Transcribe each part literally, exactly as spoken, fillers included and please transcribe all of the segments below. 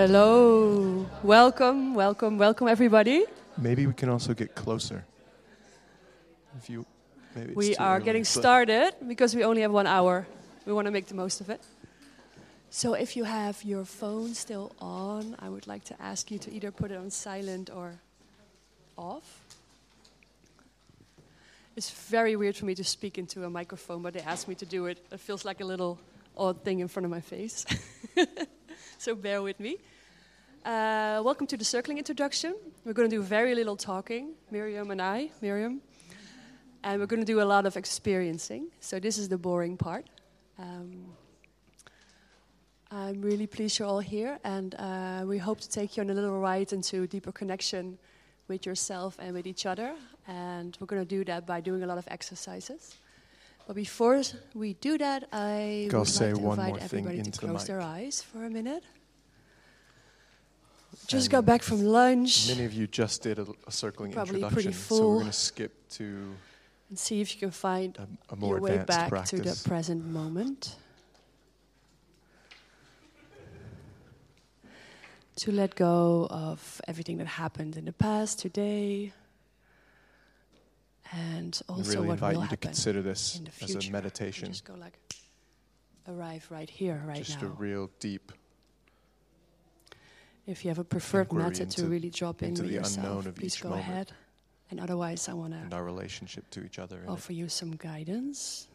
Hello, welcome, welcome, welcome everybody. Maybe we can also get closer. If you, maybe it's We too are early, getting but started because we only have one hour. We want to make the most of it. So if you have your phone still on, I would like to ask you to either put it on silent or off. It's very weird for me to speak into a microphone, but they asked me to do it. It feels like a little odd thing in front of my face. So bear with me. Uh, welcome to the circling introduction. We're going to do very little talking, Miriam and I, Miriam. And we're going to do a lot of experiencing. So this is the boring part. Um, I'm really pleased you're all here. And uh, we hope to take you on a little ride into a deeper connection with yourself and with each other. And we're going to do that by doing a lot of exercises. But before we do that, I I'll would say like to one invite more thing everybody to into the close mic. their eyes for a minute. Just And got back from lunch. Many of you just did a, a circling Probably introduction, pretty so we're full. going to skip to And see if you can find a, a more your way advanced back practice. to the present moment. To let go of everything that happened in the past, today, and I also really what invite will you to happen consider this in the as future. a meditation, Just go like, arrive right here, right just now. a real deep If you have a preferred inquiry method to into- really drop in into with the yourself, unknown of please each go moment. ahead. And otherwise, I want and to our relationship to each other. in it. offer you some guidance.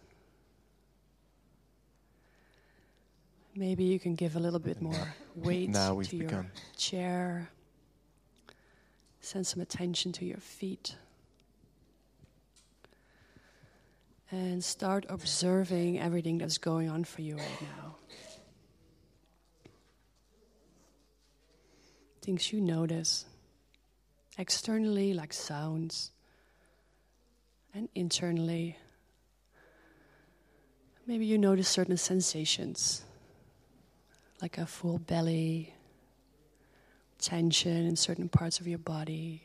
Maybe you can give a little bit And more weight now we've to your begun. chair. Send some attention to your feet. And start observing everything that's going on for you right now. Things you notice. Externally, like sounds. And internally, maybe you notice certain sensations. Like a full belly, tension in certain parts of your body.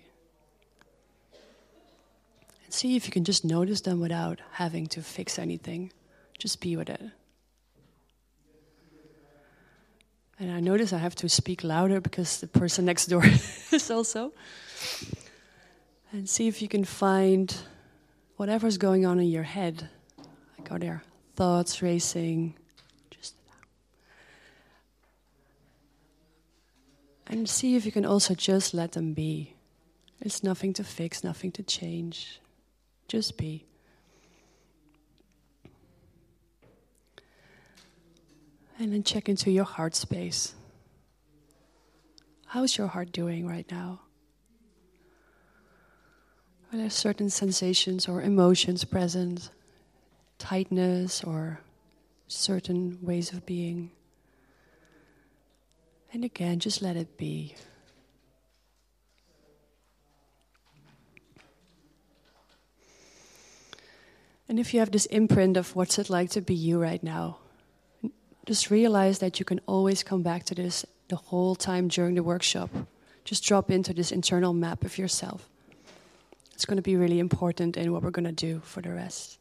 And see if you can just notice them without having to fix anything. Just be with it. And I notice I have to speak louder because the person next door is also. And see if you can find whatever's going on in your head. Like, are there thoughts racing? Just and see if you can also just let them be. There's nothing to fix, nothing to change. Just be. And then check into your heart space. How's your heart doing right now? Are there certain sensations or emotions present? Tightness or certain ways of being? And again, just let it be. And if you have this imprint of what's it like to be you right now, just realize that you can always come back to this the whole time during the workshop. Just drop into this internal map of yourself. It's going to be really important in what we're going to do for the rest.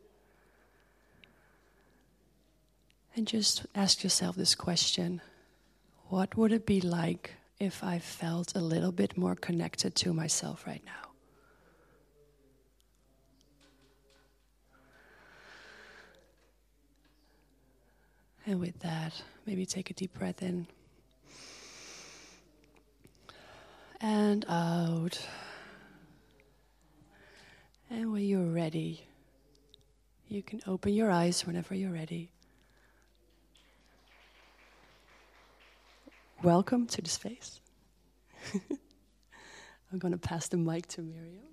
And just ask yourself this question. What would it be like if I felt a little bit more connected to myself right now? And with that, maybe take a deep breath in. And out. And when you're ready, you can open your eyes whenever you're ready. Welcome to the space. I'm going to pass the mic to Miriam.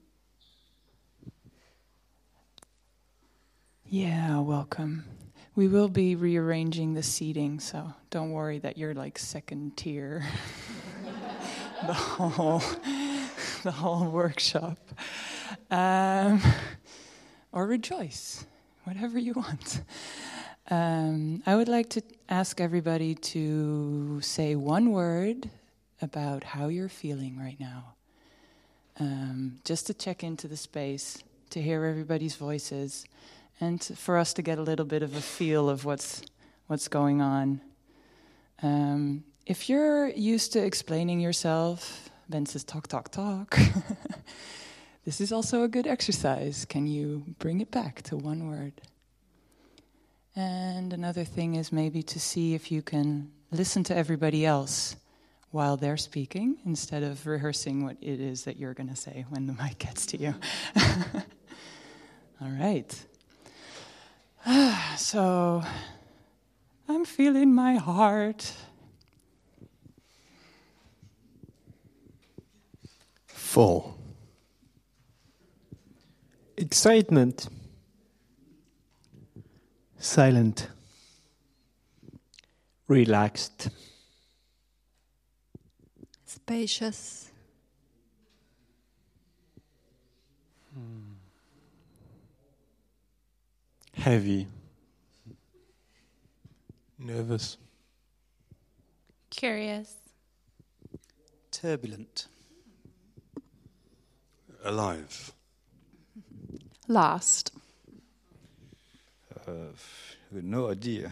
Yeah, welcome. We will be rearranging the seating, so don't worry that you're like second tier. the whole, the whole workshop. Um, or rejoice, whatever you want. Um, I would like to ask everybody to say one word about how you're feeling right now. Um, just to check into the space, to hear everybody's voices, and to, for us to get a little bit of a feel of what's what's going on. Um, if you're used to explaining yourself, Ben says talk, talk, talk. This is also a good exercise. Can you bring it back to one word? And another thing is maybe to see if you can listen to everybody else while they're speaking instead of rehearsing what it is that you're going to say when the mic gets to you. All right. So I'm feeling my heart. Full. Excitement. Silent. Relaxed. Spacious. Hmm. Heavy. Nervous. Curious. Turbulent. Alive. Last. Uh, no idea.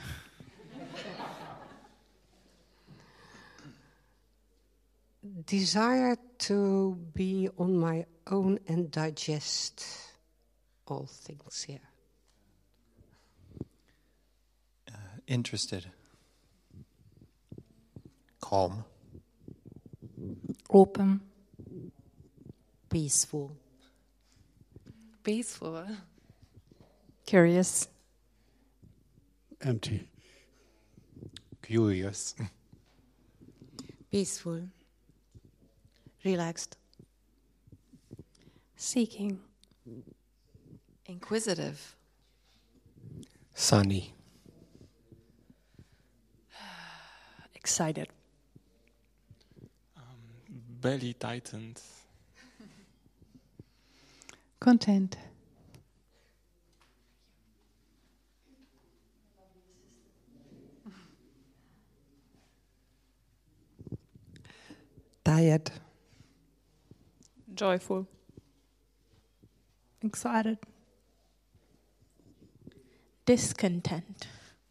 Desire to be on my own and digest all things here. Uh, interested. Calm. Open. Peaceful. Peaceful. Curious. Empty. Curious. Peaceful. Relaxed. Seeking. Inquisitive. Sunny. Excited. Um, belly tightened. Content. Tired. Joyful. Excited. Discontent.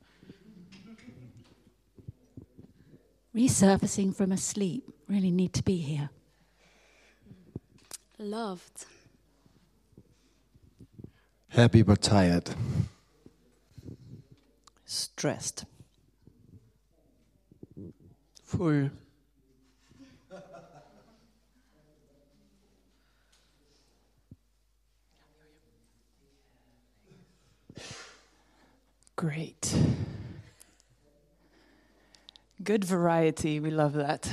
Resurfacing from a sleep. Really need to be here. Loved. Happy but tired. Stressed. Full. Great. Good variety, we love that.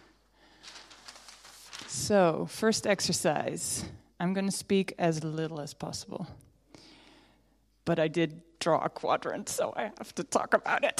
So, first exercise. I'm going to speak as little as possible. But I did draw a quadrant, so I have to talk about it.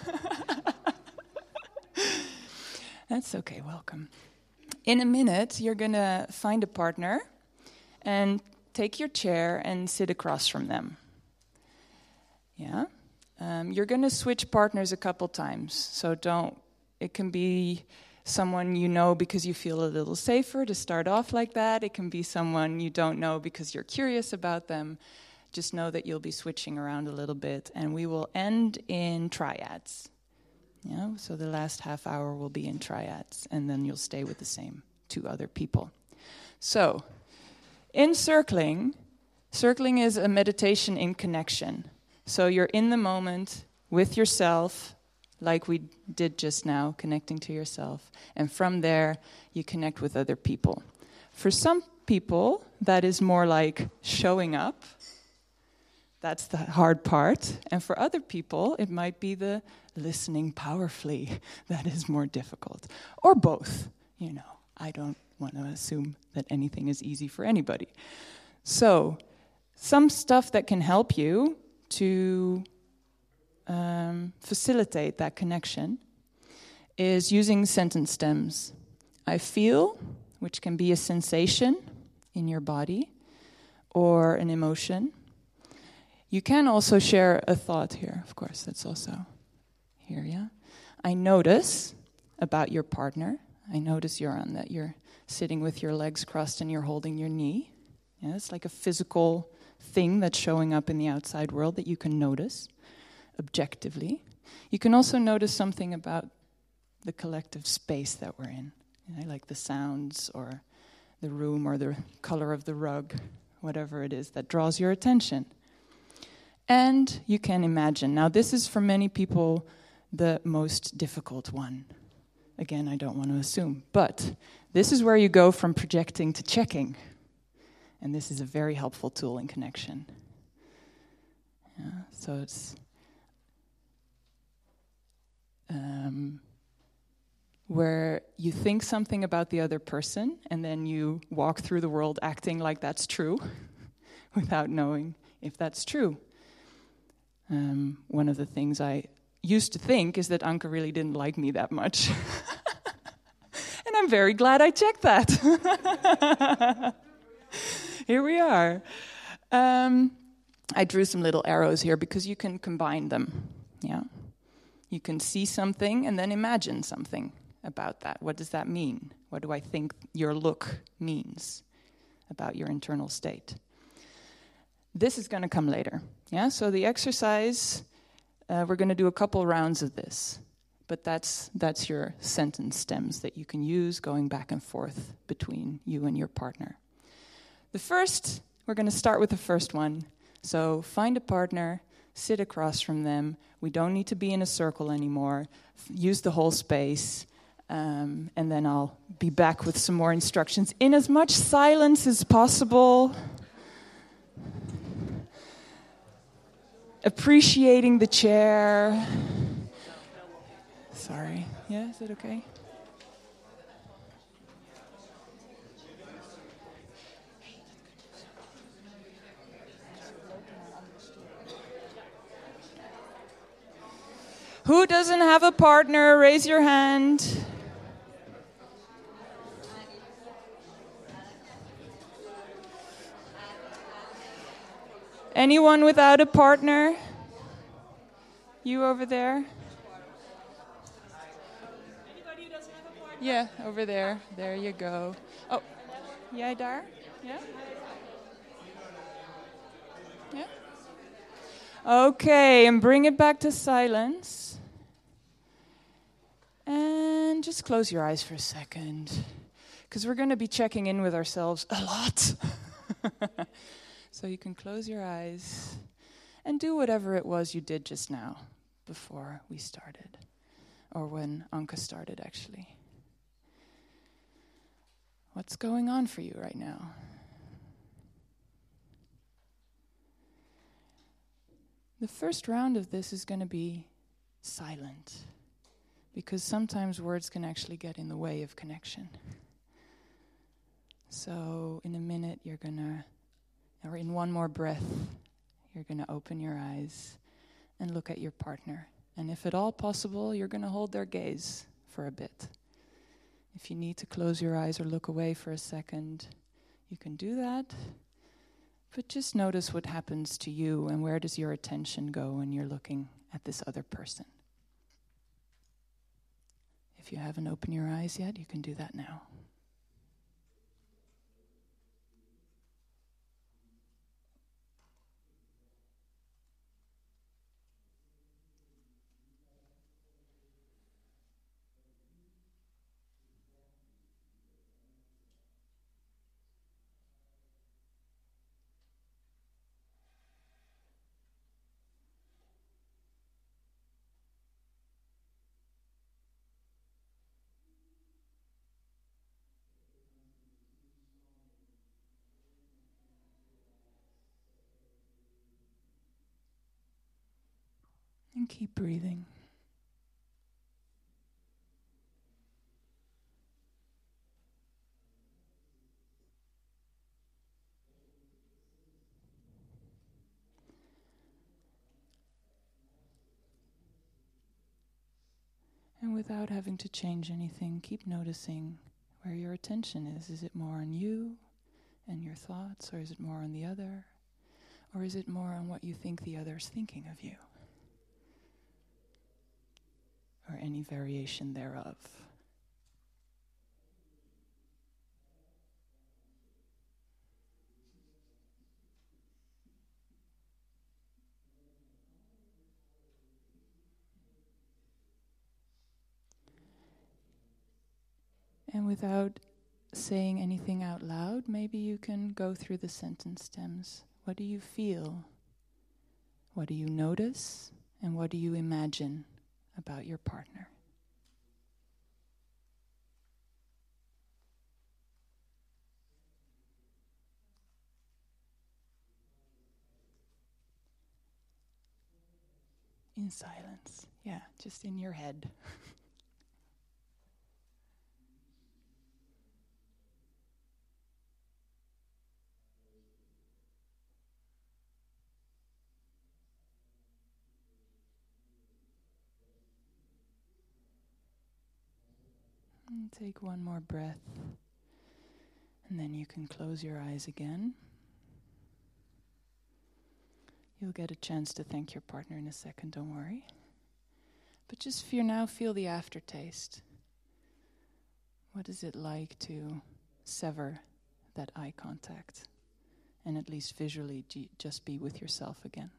That's okay, welcome. In a minute, you're going to find a partner and take your chair and sit across from them. Yeah? Um, you're going to switch partners a couple times, so don't, it can be someone you know because you feel a little safer to start off like that. It can be someone you don't know because you're curious about them. Just know that you'll be switching around a little bit, and we will end in triads. Yeah, so the last half hour will be in triads, and then you'll stay with the same two other people. So, in circling, circling is a meditation in connection. So you're in the moment with yourself, like we did just now, connecting to yourself. And from there, you connect with other people. For some people, that is more like showing up. That's the hard part. And for other people, it might be the listening powerfully that is more difficult. Or both, you know. I don't want to assume that anything is easy for anybody. So, some stuff that can help you to um, facilitate that connection is using sentence stems. I feel, which can be a sensation in your body or an emotion. You can also share a thought here, of course, that's also here, yeah? I notice about your partner. I notice, Joran, that you're sitting with your legs crossed and you're holding your knee. Yeah, it's like a physical thing that's showing up in the outside world that you can notice objectively. You can also notice something about the collective space that we're in. You know, like the sounds or the room or the color of the rug, whatever it is that draws your attention. And you can imagine. Now, this is for many people the most difficult one. Again, I don't want to assume. But this is where you go from projecting to checking. And this is a very helpful tool in connection. Yeah, so it's um, where you think something about the other person, and then you walk through the world acting like that's true, without knowing if that's true. Um, one of the things I used to think is that Anke really didn't like me that much. And I'm very glad I checked that. Here we are. Um, I drew some little arrows here because you can combine them. Yeah, you can see something and then imagine something about that. What does that mean? What do I think your look means about your internal state? This is going to come later. Yeah, so the exercise, uh, we're going to do a couple rounds of this, but that's that's your sentence stems that you can use going back and forth between you and your partner. The first, we're going to start with the first one. So find a partner, sit across from them. We don't need to be in a circle anymore. Use the whole space, um, and then I'll be back with some more instructions in as much silence as possible. Appreciating the chair. Sorry. Yeah, is it okay? Who doesn't have a partner? Raise your hand. Anyone without a partner? You over there? Anybody who doesn't have a partner? Yeah, over there. There you go. Oh, jij daar? Yeah? Yeah? Okay, and bring it back to silence. And just close your eyes for a second, because we're going to be checking in with ourselves a lot. So you can close your eyes and do whatever it was you did just now before we started, or when Anke started, actually. What's going on for you right now? The first round of this is going to be silent, because sometimes words can actually get in the way of connection. So in a minute, you're going to, or in one more breath, you're going to open your eyes and look at your partner. And if at all possible, you're going to hold their gaze for a bit. If you need to close your eyes or look away for a second, you can do that. But just notice what happens to you and where does your attention go when you're looking at this other person. If you haven't opened your eyes yet, you can do that now. And keep breathing. And without having to change anything, keep noticing where your attention is. Is it more on you and your thoughts, or is it more on the other? Or is it more on what you think the other is thinking of you? Or any variation thereof. And without saying anything out loud, maybe you can go through the sentence stems. What do you feel? What do you notice? And what do you imagine about your partner? In silence, yeah, just in your head. And take one more breath, and then you can close your eyes again. You'll get a chance to thank your partner in a second, don't worry. But just for now, feel the aftertaste. What is it like to sever that eye contact and at least visually g- just be with yourself again?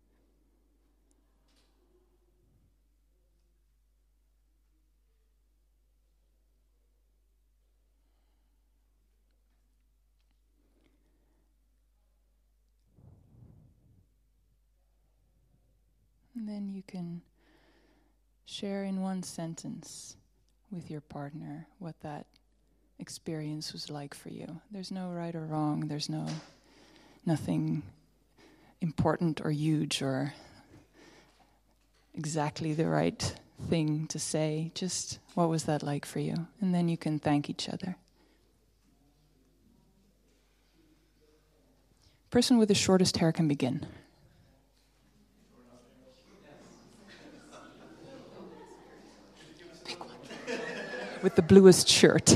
And then you can share in one sentence with your partner what that experience was like for you. There's no right or wrong. There's no nothing important or huge or exactly the right thing to say. Just what was that like for you? And then you can thank each other. Person with the shortest hair can begin. With the bluest shirt.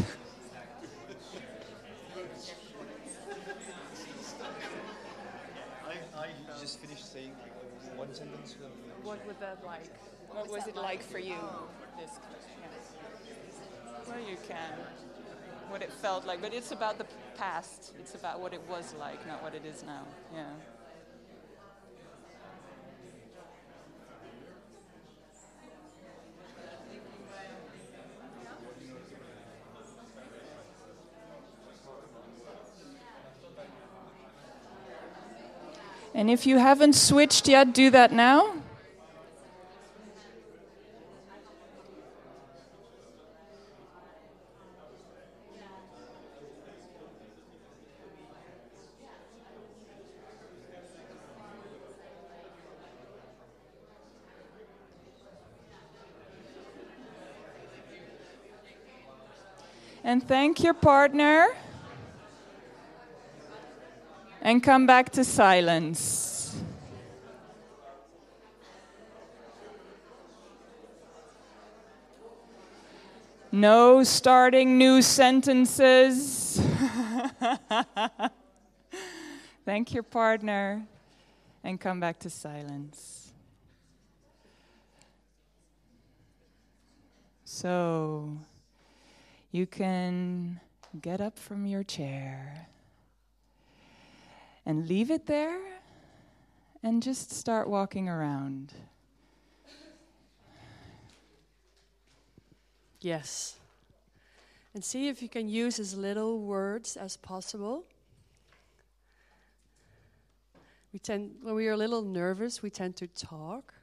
I just finished saying one sentence. What was that like? What was it like for you? This, yeah. Well, you can. What it felt like, but it's about the past. It's about what it was like, not what it is now. Yeah. And if you haven't switched yet, do that now. And thank your partner. And come back to silence. No starting new sentences. Thank your partner and come back to silence. So you can get up from your chair. And leave it there and just start walking around. Yes. And see if you can use as little words as possible. We tend, when we are a little nervous, we tend to talk.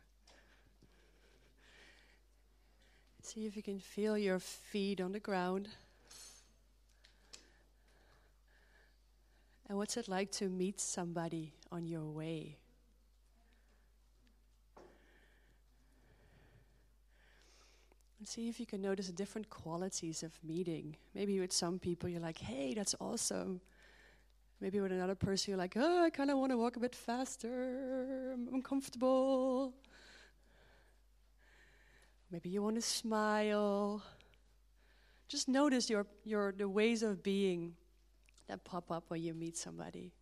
See if you can feel your feet on the ground. And what's it like to meet somebody on your way? And see if you can notice the different qualities of meeting. Maybe with some people you're like, hey, that's awesome. Maybe with another person you're like, oh, I kind of want to walk a bit faster. I'm uncomfortable. Maybe you want to smile. Just notice your your the ways of being that pop up when you meet somebody.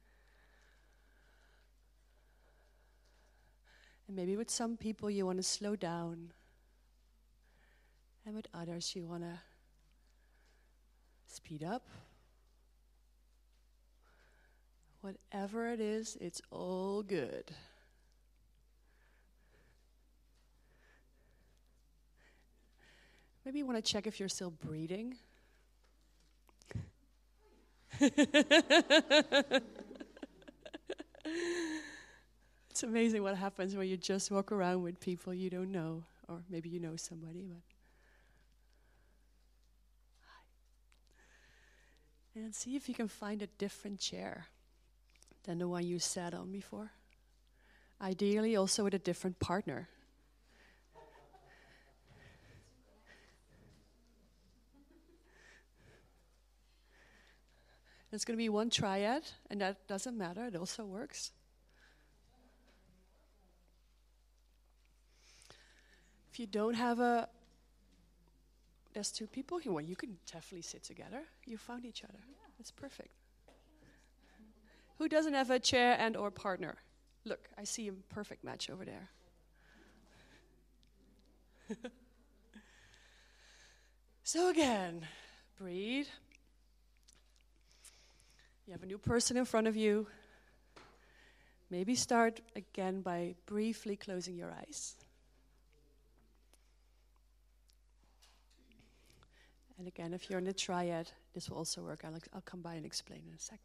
And maybe with some people you want to slow down. And with others you want to speed up. Whatever it is, it's all good. Maybe you want to check if you're still breathing. It's amazing what happens when you just walk around with people you don't know, or maybe you know somebody. But and see if you can find a different chair than the one you sat on before. Ideally, also with a different partner. There's going to be one triad, and that doesn't matter, it also works. If you don't have a, there's two people here, well, you can definitely sit together. You found each other. Yeah. That's perfect. Who doesn't have a chair and or partner? Look, I see a perfect match over there. So again, breathe. You have a new person in front of you. Maybe start again by briefly closing your eyes. And again, if you're in a triad, this will also work. I'll, I'll come by and explain in a second.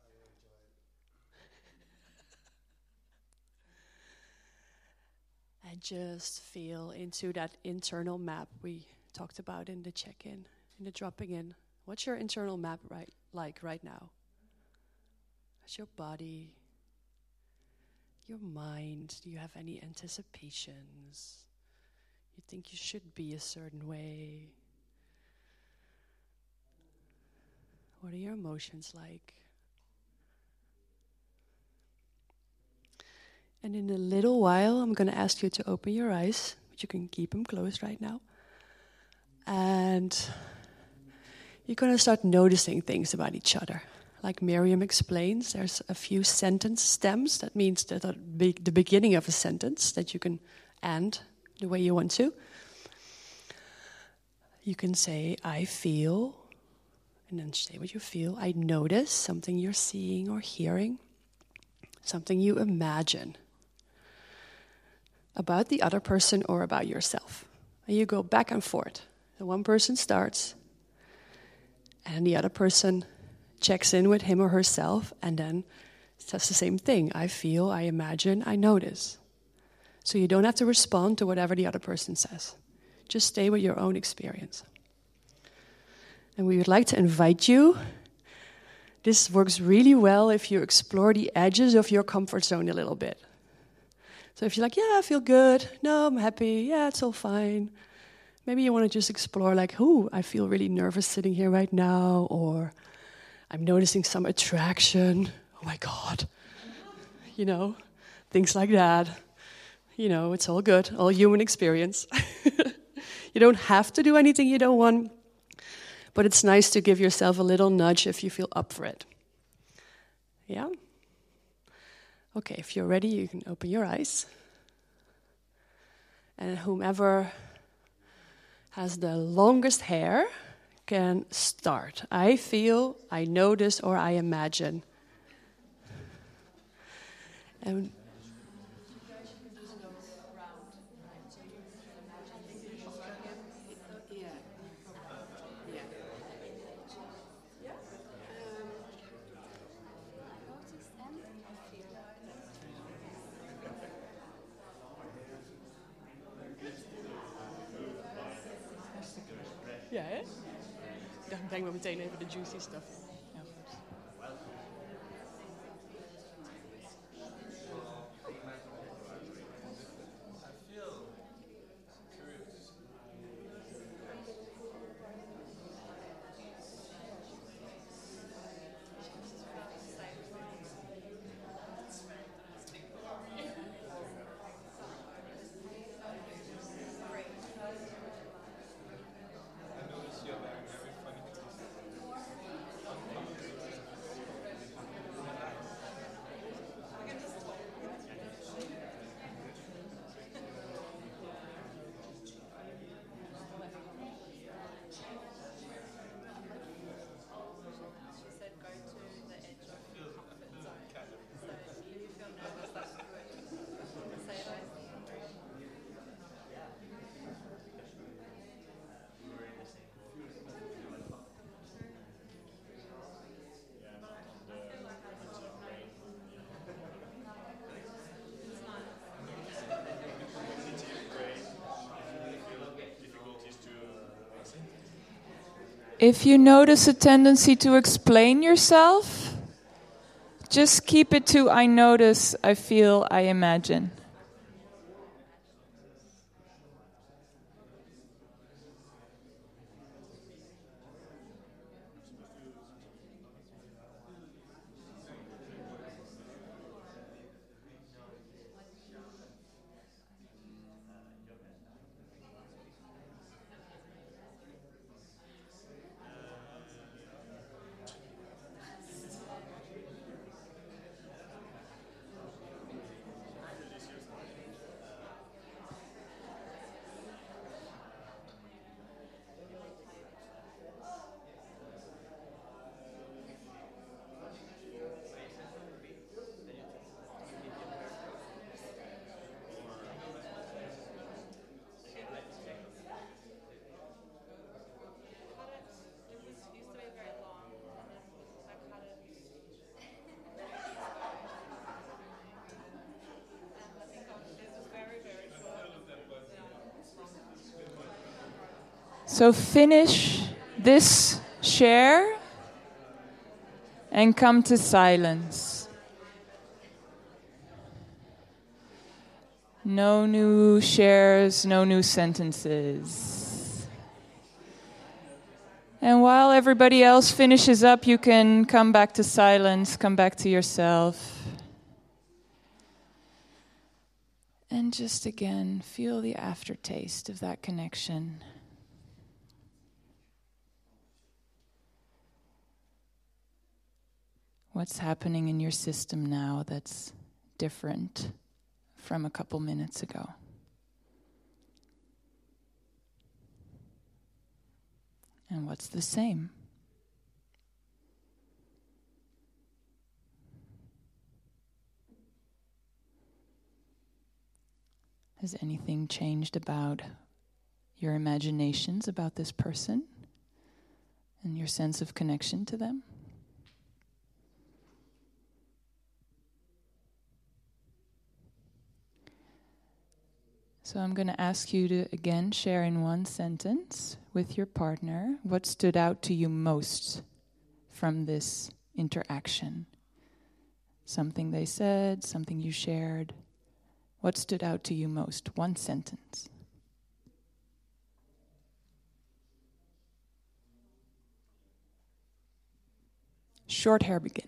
And just feel into that internal map we talked about in the check-in, in the dropping in. What's your internal map right like right now? How's your body? Your mind? Do you have any anticipations? You think you should be a certain way? What are your emotions like? And in a little while, I'm going to ask you to open your eyes, but you can keep them closed right now. And you're going to start noticing things about each other. Like Miriam explains, there's a few sentence stems. That means that the, be- the beginning of a sentence that you can end the way you want to. You can say, I feel, and then say what you feel. I notice something you're seeing or hearing, something you imagine about the other person or about yourself. And you go back and forth. The one person starts, and the other person checks in with him or herself, and then says the same thing. I feel, I imagine, I notice. So you don't have to respond to whatever the other person says. Just stay with your own experience. And we would like to invite you. This works really well if you explore the edges of your comfort zone a little bit. So if you're like, yeah, I feel good. No, I'm happy. Yeah, it's all fine. Maybe you want to just explore like, oh, I feel really nervous sitting here right now, or I'm noticing some attraction. Oh my God. You know, things like that. You know, it's all good, all human experience. You don't have to do anything you don't want, but it's nice to give yourself a little nudge if you feel up for it. Yeah? Okay, if you're ready, you can open your eyes. And whomever has the longest hair can start. I feel, I notice, or I imagine. And ja, hè? Dan brengen we meteen even de juicy stuff. Ja. If you notice a tendency to explain yourself, just keep it to I notice, I feel, I imagine. So finish this share and come to silence. No new shares, no new sentences. And while everybody else finishes up, you can come back to silence, come back to yourself. And just again, feel the aftertaste of that connection. What's happening in your system now that's different from a couple minutes ago? And what's the same? Has anything changed about your imaginations about this person and your sense of connection to them? So I'm going to ask you to, again, share in one sentence with your partner what stood out to you most from this interaction. Something they said, something you shared. What stood out to you most? One sentence. Short hair begin.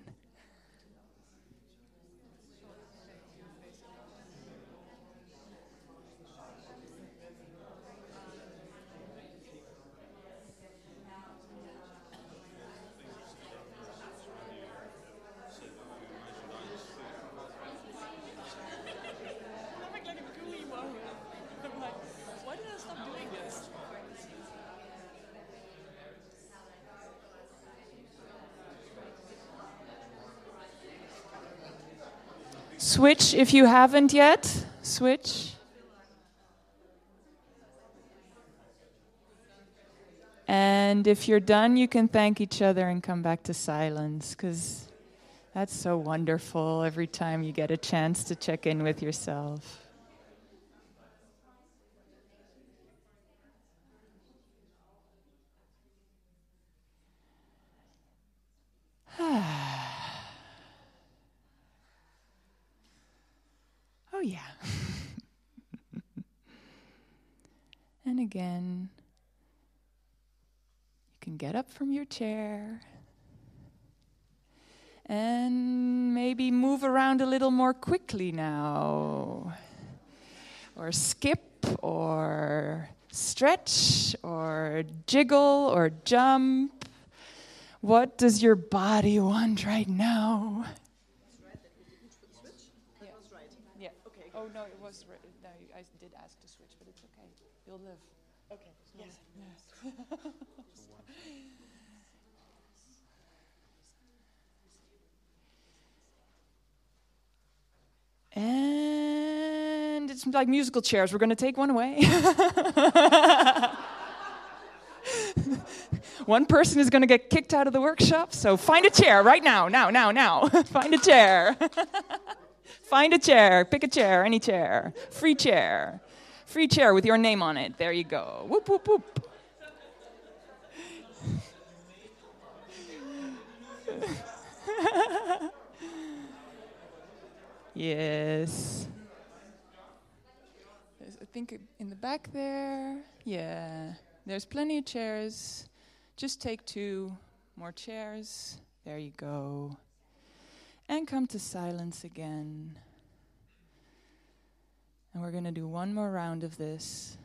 Switch if you haven't yet. Switch. And if you're done, you can thank each other and come back to silence, because that's so wonderful every time you get a chance to check in with yourself. Oh, yeah. And again, you can get up from your chair and maybe move around a little more quickly now, or skip, or stretch, or jiggle, or jump. What does your body want right now? Oh, no, it was, right. No, I did ask to switch, but it's okay. You'll live. Okay. Yes. Yes. And it's like musical chairs. We're going to take one away. One person is going to get kicked out of the workshop, so find a chair right now, now, now, now. Find a chair. Find a chair, pick a chair, any chair. Free chair. Free chair with your name on it. There you go. Whoop, whoop, whoop. Yes. There's, I think in the back there. Yeah. There's plenty of chairs. Just take two more chairs. There you go. And come to silence again. And we're going to do one more round of this.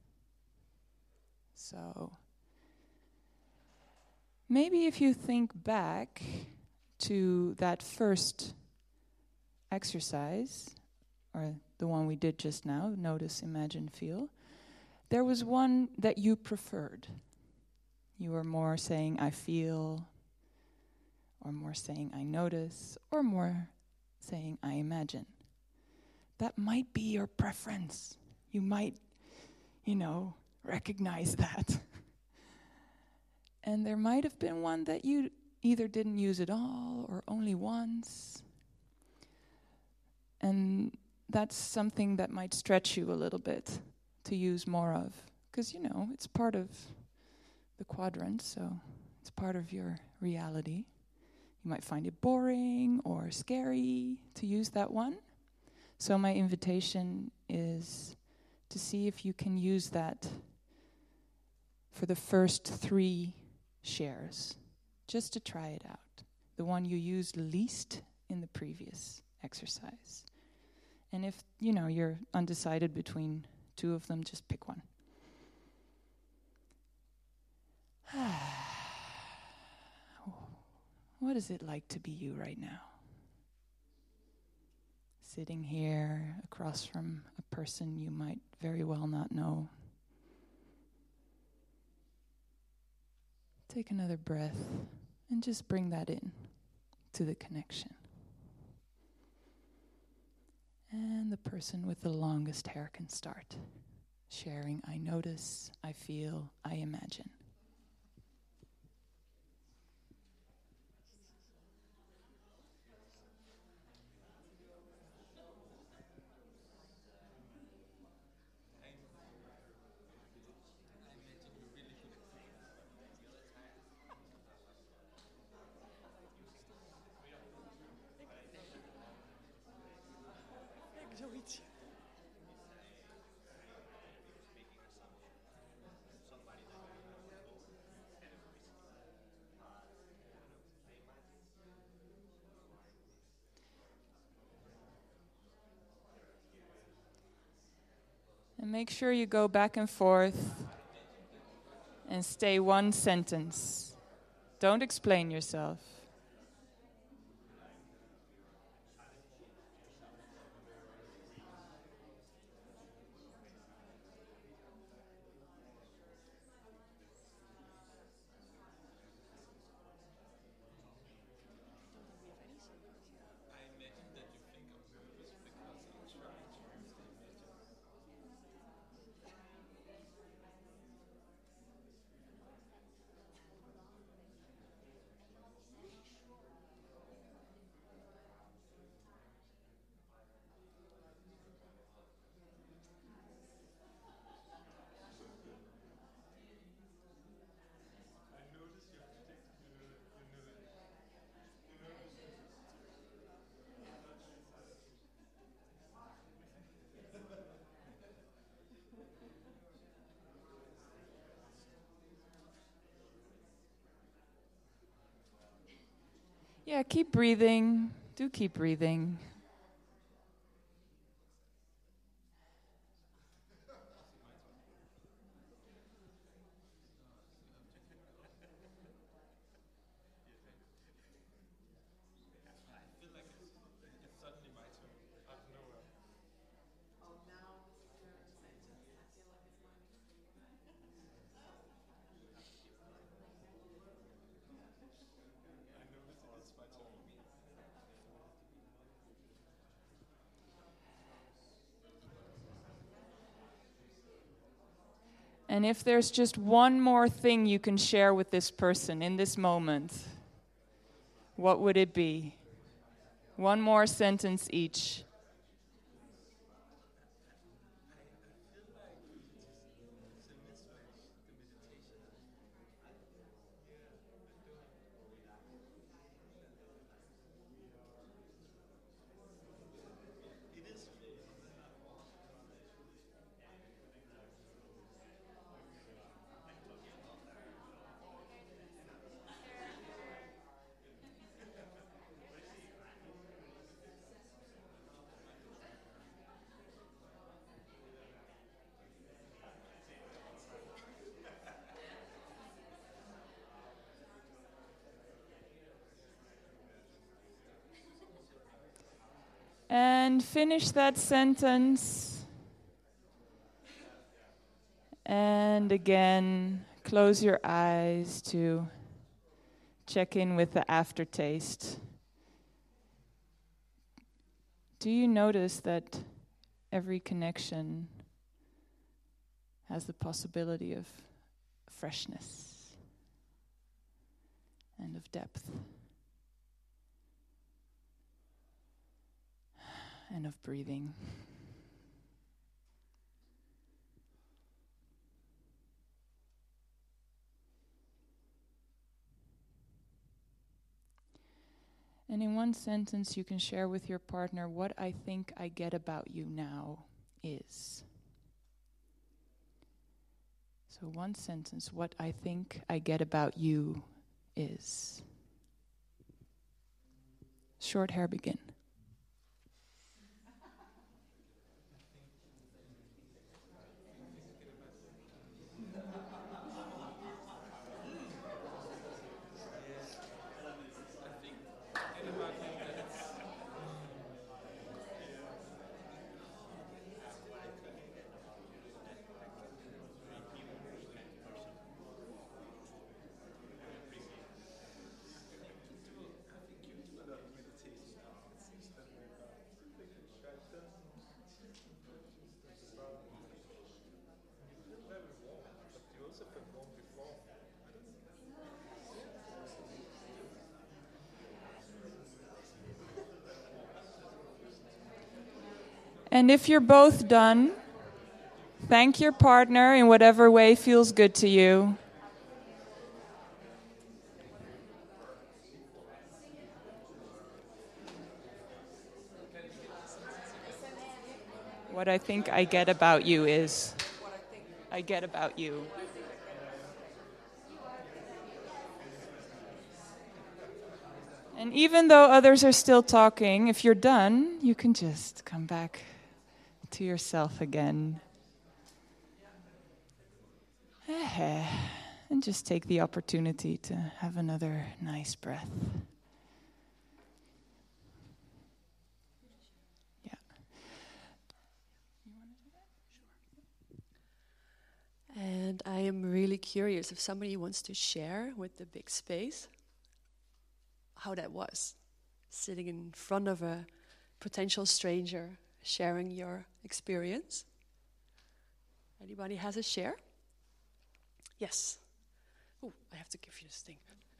So maybe if you think back to that first exercise, or the one we did just now, notice, imagine, feel, there was one that you preferred. You were more saying, I feel, or more saying, I notice, or more saying, I imagine. That might be your preference. You might, you know, recognize that. And there might have been one that you either didn't use at all or only once. And that's something that might stretch you a little bit to use more of. Because, you know, it's part of the quadrant, so it's part of your reality. You might find it boring or scary to use that one. So my invitation is to see if you can use that for the first three shares, just to try it out. The one you used least in the previous exercise. And if, you know, you're undecided between two of them, just pick one. What is it like to be you right now? Sitting here across from a person you might very well not know. Take another breath and just bring that in to the connection. And the person with the longest hair can start sharing, I notice, I feel, I imagine. And make sure you go back and forth and stay one sentence. Don't explain yourself. Yeah, keep breathing. Do keep breathing. And if there's just one more thing you can share with this person in this moment, what would it be? One more sentence each. And finish that sentence. And again, close your eyes to check in with the aftertaste. Do you notice that every connection has the possibility of freshness and of depth and of breathing? And in one sentence, you can share with your partner, what I think I get about you now is. So one sentence, what I think I get about you is. Short hair, begin. And if you're both done, thank your partner in whatever way feels good to you. What I think I get about you is, I get about you. And even though others are still talking, if you're done, you can just come back to yourself again. And just take the opportunity to have another nice breath. Yeah. And I am really curious if somebody wants to share with the big space how that was, sitting in front of a potential stranger, sharing your experience. Anybody has a share? Yes. Oh, I have to give you this thing.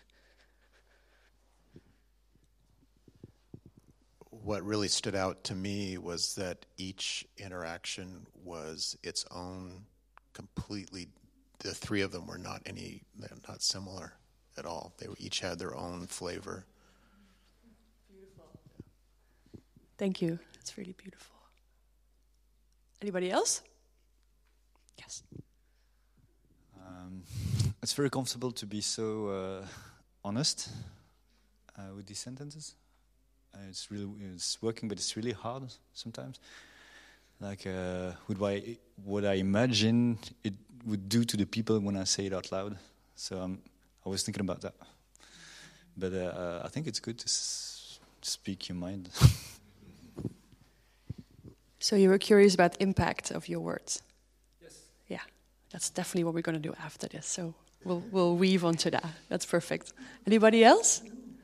What really stood out to me was that each interaction was its own, completely, the three of them were not any, not similar at all. They were, each had their own flavor. Beautiful. Thank you. It's really beautiful. Anybody else? Yes. Um, it's very comfortable to be so uh, honest uh, with these sentences. Uh, it's really it's working, but it's really hard sometimes. Like uh, with what I, what I imagine it would do to the people when I say it out loud. So I'm I was thinking about that. But uh, uh, I think it's good to s- speak your mind. So you were curious about the impact of your words? Yes. Yeah, that's definitely what we're going to do after this. So we'll we'll weave onto that. That's perfect. Anybody else?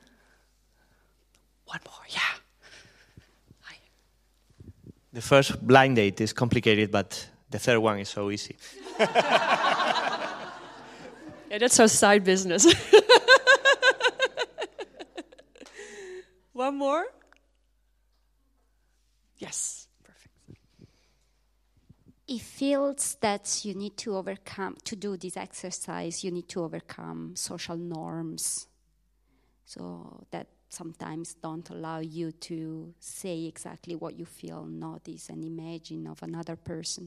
One more, yeah. Hi. The first blind date is complicated, but the third one is so easy. Yeah, that's our side business. One more? Yes. It feels that you need to overcome, to do this exercise, you need to overcome social norms. So that sometimes don't allow you to say exactly what you feel, notice and imagine of another person.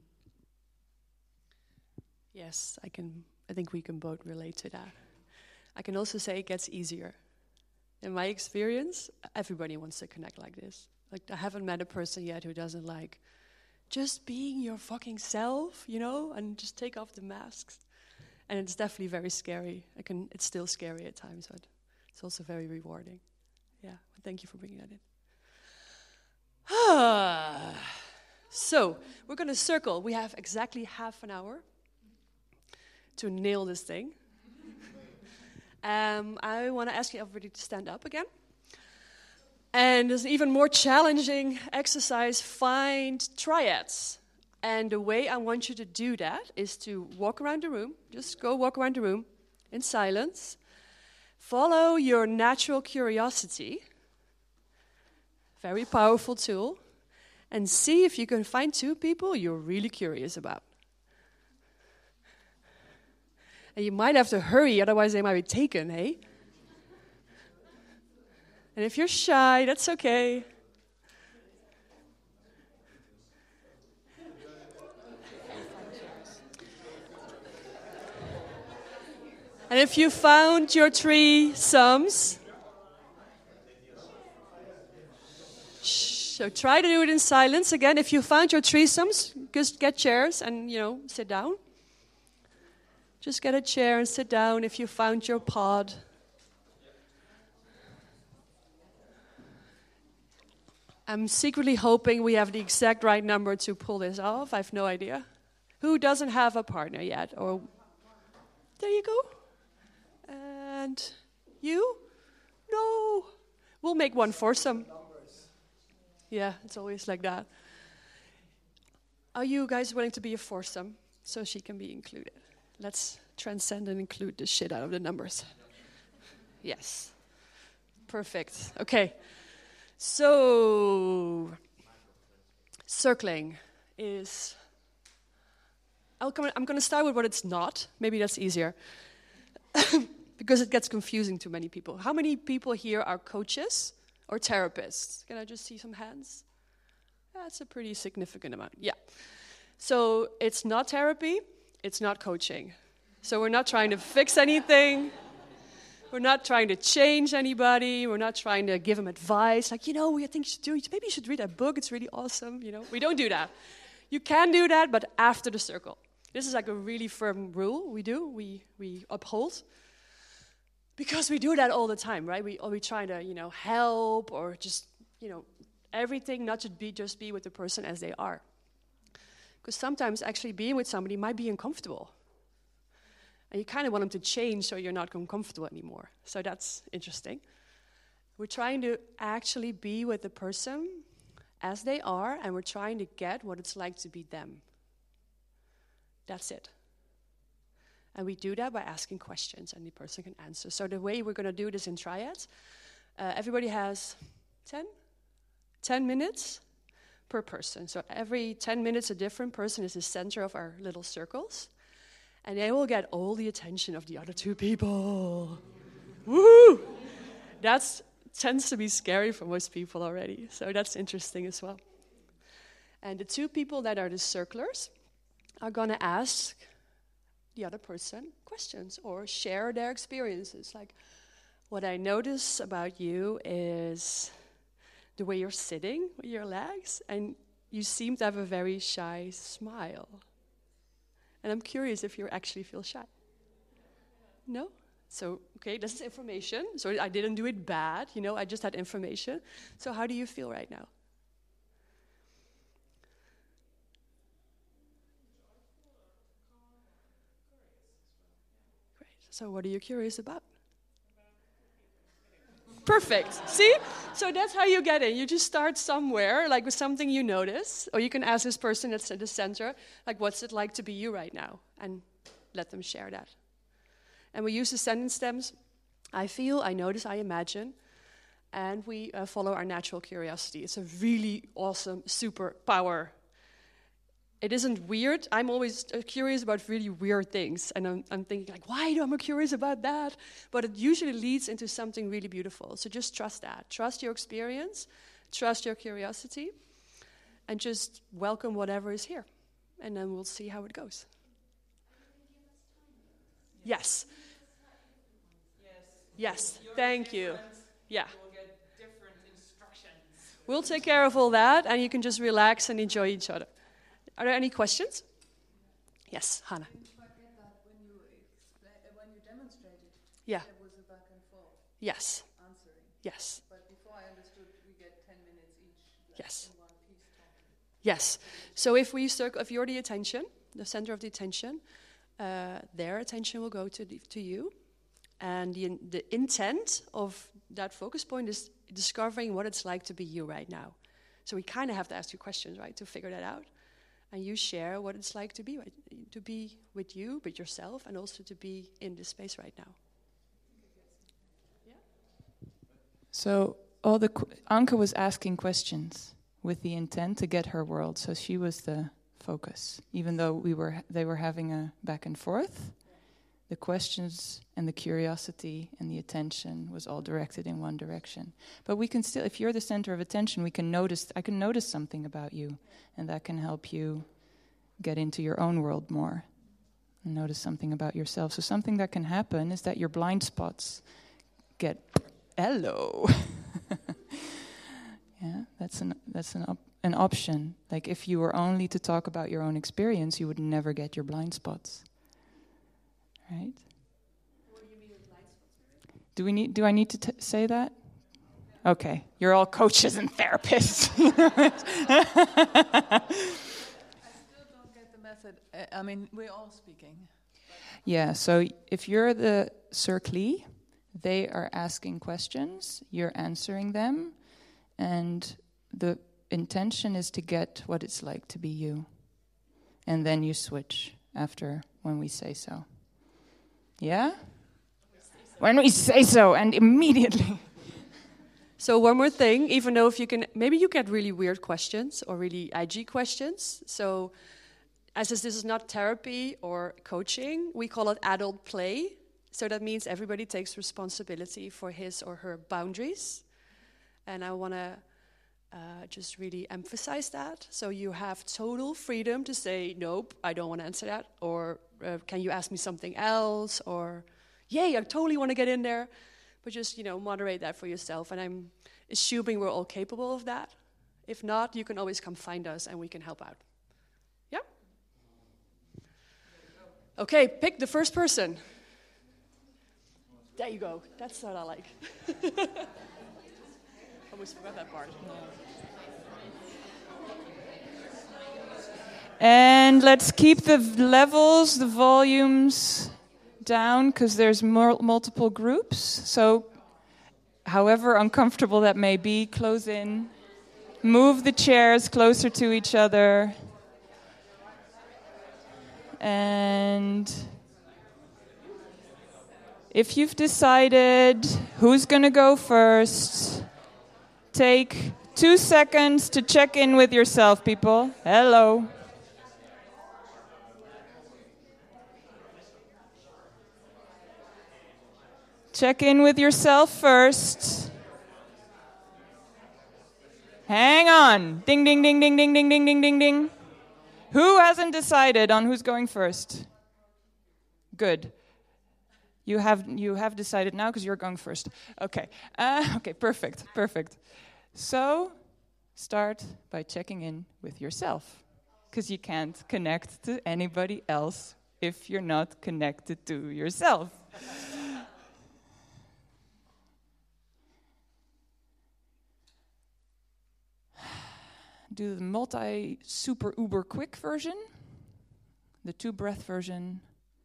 Yes, I can. I think we can both relate to that. I can also say it gets easier. In my experience, everybody wants to connect like this. Like, I haven't met a person yet who doesn't like just being your fucking self, you know, and just take off the masks. And it's definitely very scary. I can. It's still scary at times, but it's also very rewarding. Yeah, thank you for bringing that in. So, we're going to circle. We have exactly half an hour to nail this thing. um, I want to ask you everybody to stand up again. And there's an even more challenging exercise, find triads. And the way I want you to do that is to walk around the room. Just go walk around the room in silence. Follow your natural curiosity. Very powerful tool. And see if you can find two people you're really curious about. And you might have to hurry, otherwise they might be taken, hey? And if you're shy, that's okay. And if you found your three sums, so try to do it in silence. Again, if you found your threesomes, just get chairs and, you know, sit down. Just get a chair and sit down if you found your pod. I'm secretly hoping we have the exact right number to pull this off. I have no idea. Who doesn't have a partner yet? Or there you go. And you? No. We'll make one foursome. Yeah, it's always like that. Are you guys willing to be a foursome so she can be included? Let's transcend and include the shit out of the numbers. Yes. Perfect. Okay. So, circling is... I'll come, I'm going to start with what it's not. Maybe that's easier. Because it gets confusing to many people. How many people here are coaches or therapists? Can I just see some hands? That's a pretty significant amount. Yeah. So it's not therapy. It's not coaching. So we're not trying to fix anything. We're not trying to change anybody. We're not trying to give them advice. Like, you know, I think you should do it. Maybe you should read that book. It's really awesome. You know, we don't do that. You can do that, but after the circle. This is like a really firm rule we do. We we uphold. Because we do that all the time, right? We or we try to, you know, help or just, you know, everything not to be just be with the person as they are. Because sometimes actually being with somebody might be uncomfortable. And you kind of want them to change so you're not uncomfortable anymore. So that's interesting. We're trying to actually be with the person as they are, and we're trying to get what it's like to be them. That's it. And we do that by asking questions, and the person can answer. So the way we're going to do this in triads, uh, everybody has ten? ten minutes per person. So every ten minutes, a different person is the center of our little circles. And they will get all the attention of the other two people. Woo! That tends to be scary for most people already. So that's interesting as well. And the two people that are the circlers are going to ask the other person questions or share their experiences. Like, what I notice about you is the way you're sitting with your legs, and you seem to have a very shy smile. And I'm curious if you actually feel shy. No? So, okay, this is information. So I didn't do it bad, you know, I just had information. So how do you feel right now? Great. So what are you curious about? Perfect. See? So that's how you get in. You just start somewhere, like with something you notice. Or you can ask this person that's at the center, like, what's it like to be you right now? And let them share that. And we use the sentence stems. I feel, I notice, I imagine. And we uh, follow our natural curiosity. It's a really awesome superpower. It isn't weird. I'm always uh, curious about really weird things. And I'm, I'm thinking, like, why am I curious about that? But it usually leads into something really beautiful. So just trust that. Trust your experience. Trust your curiosity. And just welcome whatever is here. And then we'll see how it goes. Yes. Yes. Thank you. Yeah. We'll take care of all that, and you can just relax and enjoy each other. Are there any questions? Yes, Hannah. Did you forget that when you, expla- when you demonstrated, yeah. there was a back and forth? Yes. Answering. Yes. But before I understood, we get ten minutes each. Yes. In one Yes. So if we circle, if you're the attention, the center of the attention, uh, their attention will go to the, to you, and the the intent of that focus point is discovering what it's like to be you right now. So we kind of have to ask you questions, right, to figure that out, and you share what it's like to be right, to be with you, with yourself, and also to be in this space right now. So all the qu- Anke was asking questions with the intent to get her world. So she was the focus, even though we were they were having a back and forth. The questions and the curiosity and the attention was all directed in one direction. But we can still, if you're the center of attention, we can notice. I can notice something about you, and that can help you get into your own world more and notice something about yourself. So something that can happen is that your blind spots get hello. Yeah, that's an that's an op- an option. Like if you were only to talk about your own experience, you would never get your blind spots. Right? What do you mean with blind spots? Do we need? Do I need to t- say that? Okay, you're all coaches and therapists. I still don't get the method. I mean, we're all speaking. Yeah. So if you're the circlee, they are asking questions. You're answering them. And the intention is to get what it's like to be you. And then you switch after when we say so. Yeah? When we say so, and immediately. So one more thing, even though if you can, maybe you get really weird questions or really I G questions. So as this is not therapy or coaching, we call it adult play. So that means everybody takes responsibility for his or her boundaries. And I want to uh, just really emphasize that. So you have total freedom to say, nope, I don't want to answer that. Or uh, can you ask me something else? Or, yay, I totally want to get in there. But just, you know, moderate that for yourself. And I'm assuming we're all capable of that. If not, you can always come find us and we can help out. Yeah? Okay, pick the first person. There you go. That's what I like. Almost forgot that part. And let's keep the v- levels, the volumes down, because there's more, multiple groups. So however uncomfortable that may be, close in. Move the chairs closer to each other. And if you've decided who's going to go first, take two seconds to check in with yourself, people. Hello. Check in with yourself first. Hang on. Ding, ding, ding, ding, ding, ding, ding, ding, ding, ding. Who hasn't decided on who's going first? Good. You have you have decided now because you're going first. Okay. Uh, okay, perfect, perfect. So, start by checking in with yourself. Because you can't connect to anybody else if you're not connected to yourself. Do the multi super uber quick version, the two breath version.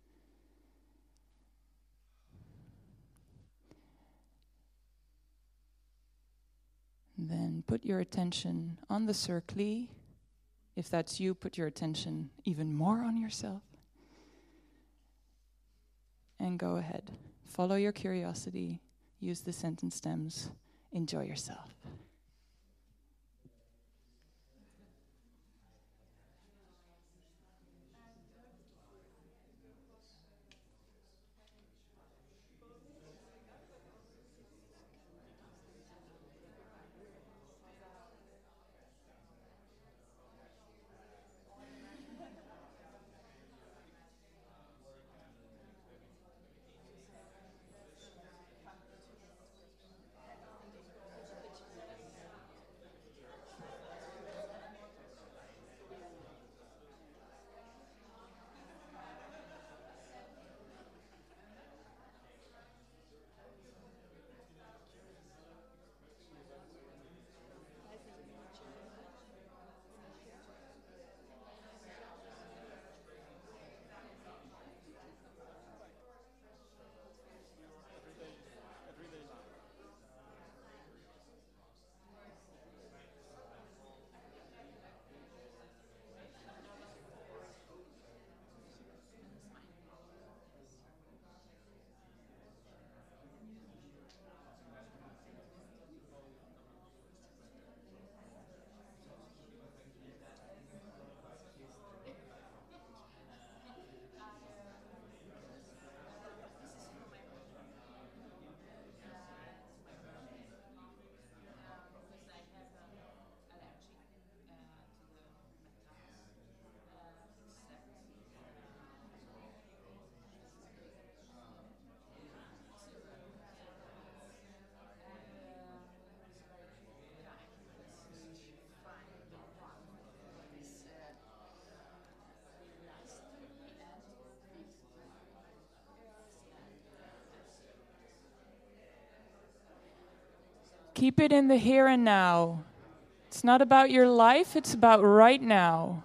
Then put your attention on the circlee. If that's you, put your attention even more on yourself. And go ahead. Follow your curiosity. Use the sentence stems. Enjoy yourself. Keep it in the here and now. It's not about your life, it's about right now.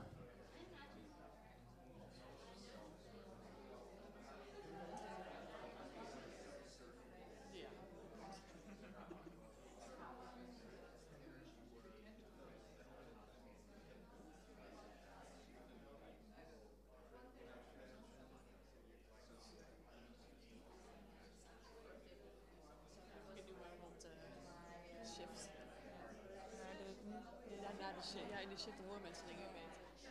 Ja, in de shit hoor mensen dingen weten.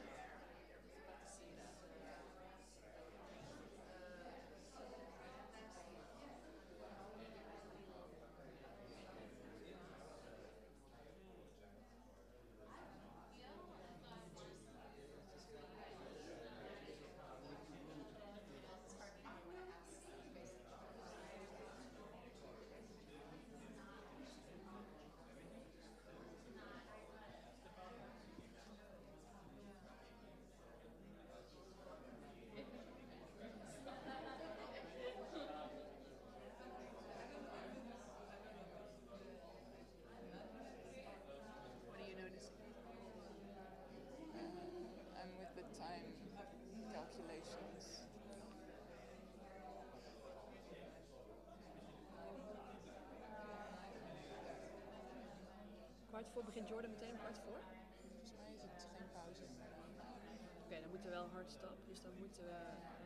Kwart voor begint Jordan meteen om kwart voor? Volgens mij is het geen pauze. Oké, okay, dan moeten we wel hard stappen. Dus dan moeten we...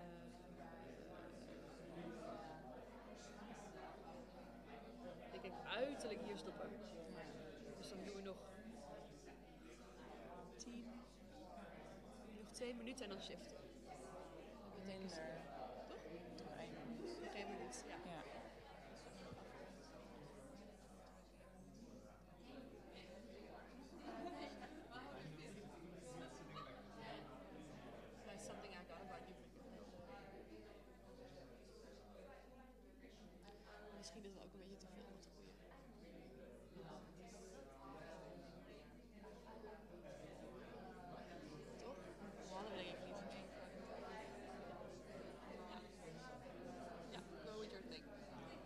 Uh, ik denk uiterlijk hier stoppen. Dus dan doen we nog... tien... Nog twee minuten en dan shiften. Meteen er... Toch? Nog één minuut. Nog één minuut, ja. Ja. Misschien is het ook een beetje te veel met goede. Toch? We hadden denk ik niet. Ja. Ja, go with your thing.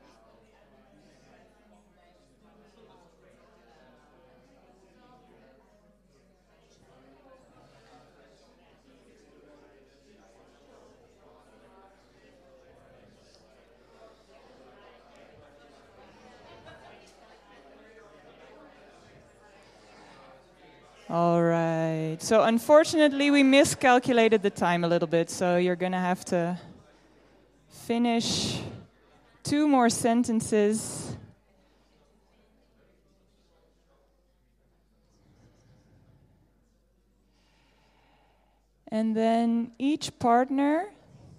All right. So unfortunately, we miscalculated the time a little bit, so you're going to have to finish two more sentences. And then each partner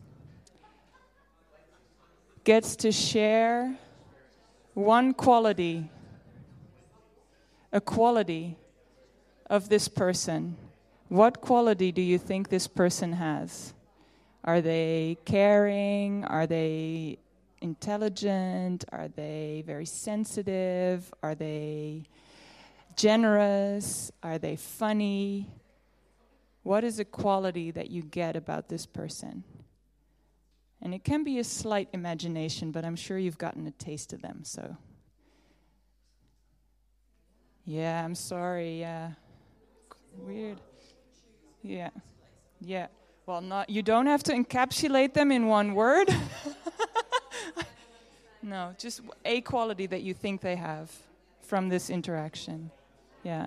gets to share one quality, a quality of this person. What quality do you think this person has? Are they caring? Are they intelligent? Are they very sensitive? Are they generous? Are they funny? What is a quality that you get about this person? And it can be a slight imagination, but I'm sure you've gotten a taste of them, so. Yeah, I'm sorry, yeah. Weird. Yeah. Yeah. Well, not you don't have to encapsulate them in one word. No, just a quality that you think they have from this interaction. Yeah.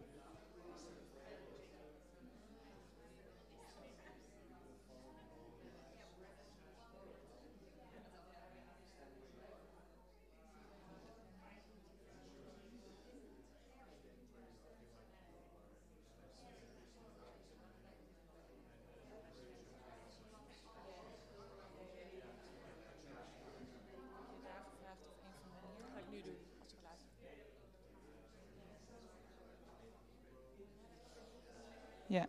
Yeah.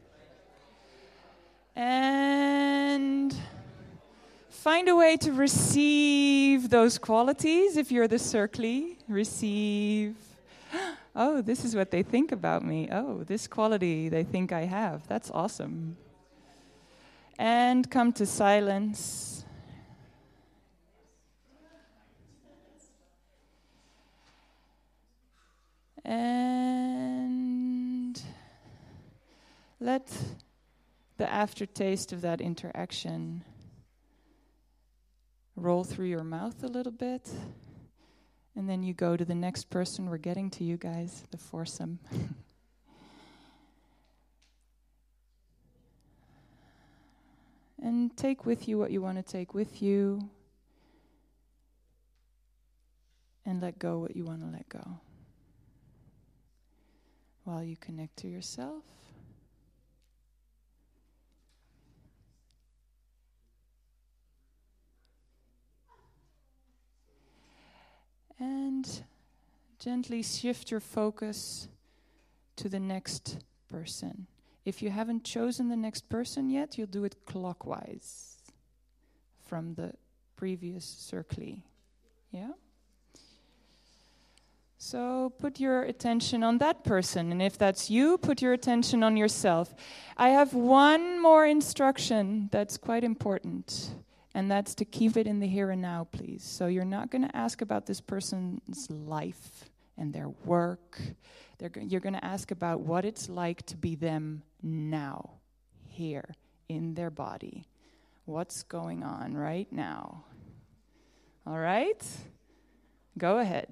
And find a way to receive those qualities if you're the circly. Receive. Oh, this is what they think about me. Oh, this quality they think I have. That's awesome. And come to silence. let the aftertaste of that interaction roll through your mouth a little bit, and then you go to the next person. We're getting to you guys, the foursome. And take with you what you want to take with you, and let go what you want to let go, while you connect to yourself. And gently shift your focus to the next person. If you haven't chosen the next person yet, you'll do it clockwise from the previous circle. Yeah? So put your attention on that person, and if that's you, put your attention on yourself. I have one more instruction that's quite important, and that's to keep it in the here and now, please. So you're not going to ask about this person's life and their work. They're go- you're going to ask about what it's like to be them now, here, in their body. What's going on right now? All right? Go ahead.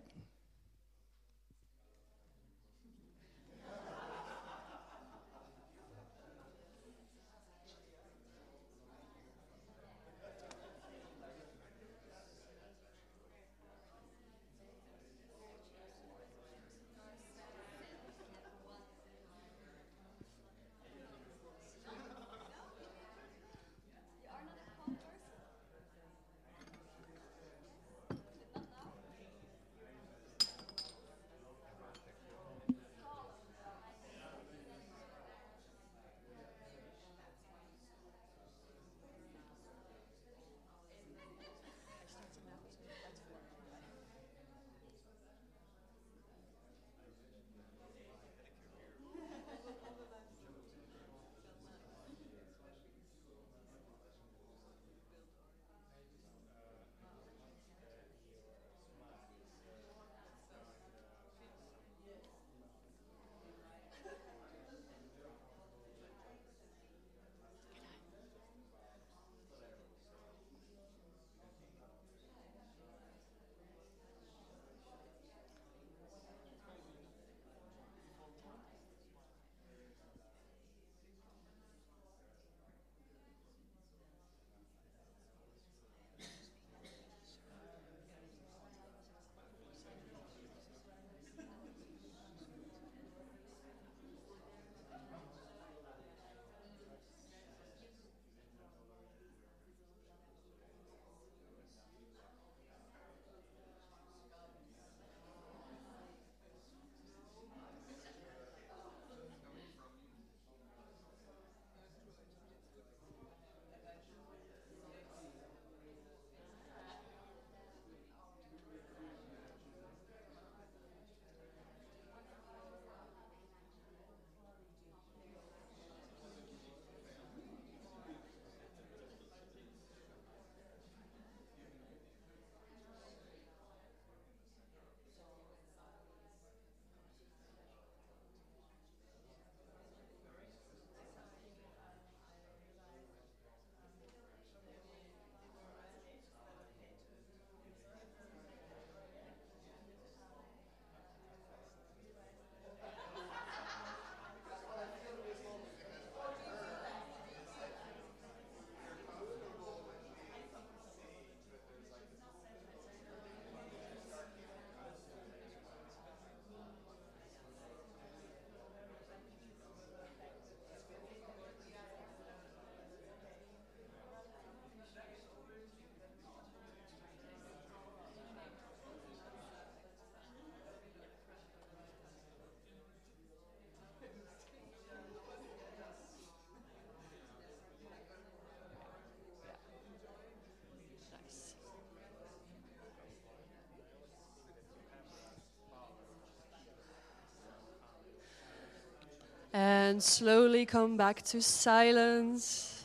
And slowly come back to silence.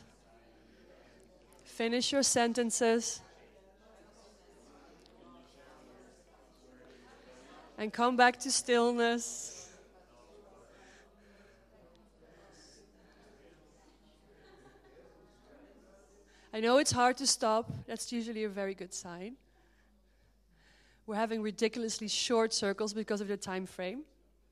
Finish your sentences. And come back to stillness. I know it's hard to stop. That's usually a very good sign. We're having ridiculously short circles because of the time frame.